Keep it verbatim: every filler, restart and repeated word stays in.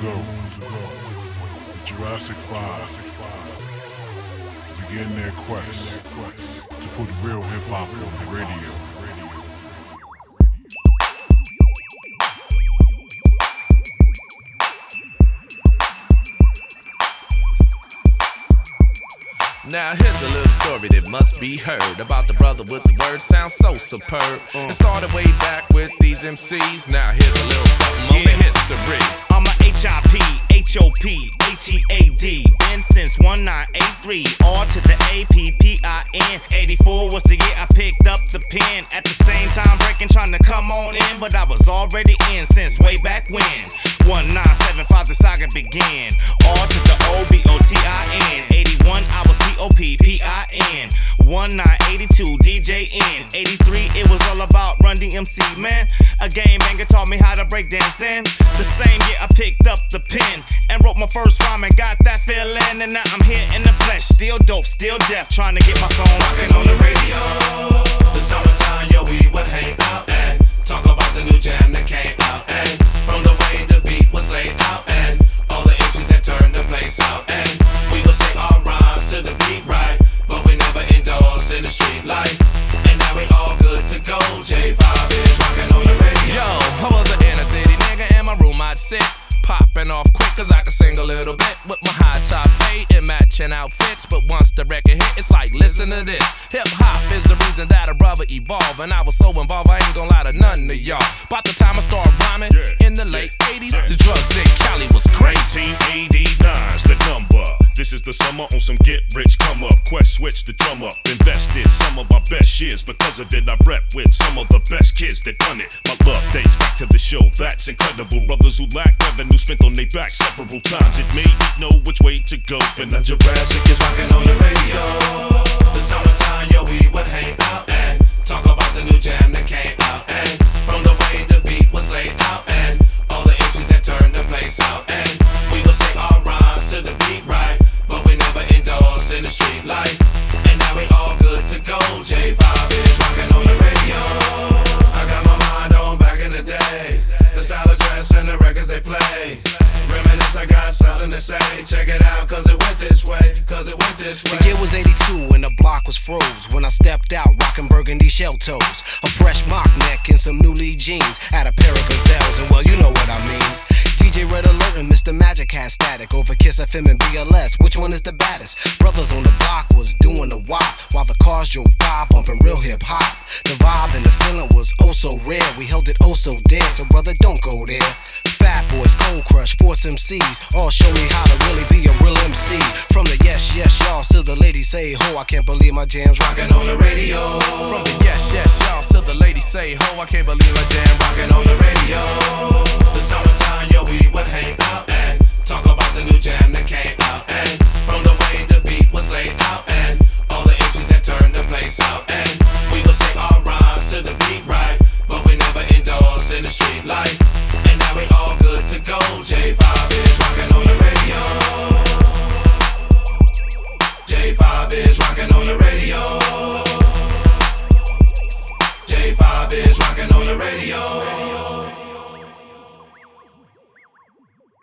ago, the Jurassic Five began their quest to put real hip-hop on the radio. Now here's a little story that must be heard about the brother with the words sound so superb. It started way back with these M Cs. Now here's a little something on the history. I'm a H I P, H O P, H E A D. Been since nineteen eighty-three, R to the A P P I N. eighty-four was the year I picked up the pen. At the same time breaking, trying to come on in, but I was already in since way back when. nineteen seventy-five the saga began. R to the O B O T I N. eighty-one I was P O P P I N. nineteen eighty-two D J N. eighty-three it was all about Run D M C, man. A game banger taught me how to break dance then. The same year I picked up the pen and wrote my first rhyme and got that feeling. And now I'm here in the flesh, still dope, still deaf, trying to get my song rocking on the radio. The summertime, yo, we would hang out and talk about the new jam that came out. And from the way the beat was laid out and all the M Cs that turned the place out. And we would say our rhymes to the beat right, but we never indulged in the street life. And now we all good to go. J five is rocking on your radio. Yo, I was an inner city nigga, in my room I'd sit, popping off quick cause I could sing a little bit with my high top fade and matching outfits. But once the record hit, it's like, listen to this. Hip hop is the reason that a brother evolved, and I was so involved I ain't gonna lie to none of y'all. By the time I started rhyming in the late eighties, the drugs in Cali was crazy. nineteen eighty-nine's the number. This is the summer on some get rich come up. Quest switch the drum up. Invested some of my best years. Because of it I rep with some of the best kids that done it. My love dates back to the show. That's incredible. Brothers who lack revenue spent on their back several times. It made me know which way to go. And now Jurassic is Rocking on your radio. The summertime, yo, we would hang out and talk about the new jam that came out. And from the way the beat was laid out and all the M Cs that turned the place out. And we would say our rhymes to the beat right, but we never indulged in the street life. And now we all good to go. J five is rocking on your radio. I got my mind on back in the day, the style of dress and the records they play. Reminisce, I got something to say. Check it out, cause it went this way, cause it went this way. The year was eighty-two and the block was froze when I stepped out rocking burgundy shell toes, a fresh mock neck and some new Lee jeans, had a pair of gazelles, and well, you know what I mean. D J Red Alert and Mister Magic had static over Kiss F M and B L S. Which one is the baddest? Brothers on the block was doing the wop while the cars drove by bumping real hip hop. The vibe and the feeling was oh so rare. We held it oh so dear, so brother, don't go there. Fat Boys, Cold Crush, Force M Cs, all show me how to really be a real M C. From the yes, yes, y'all to the ladies say ho, I can't believe my jam's rocking on your radio. From the yes, yes, y'all to the ladies say ho, I can't believe my jam rocking on your radio. The summertime, yo, we would hang out and talk about the new jam that came out. And from the way the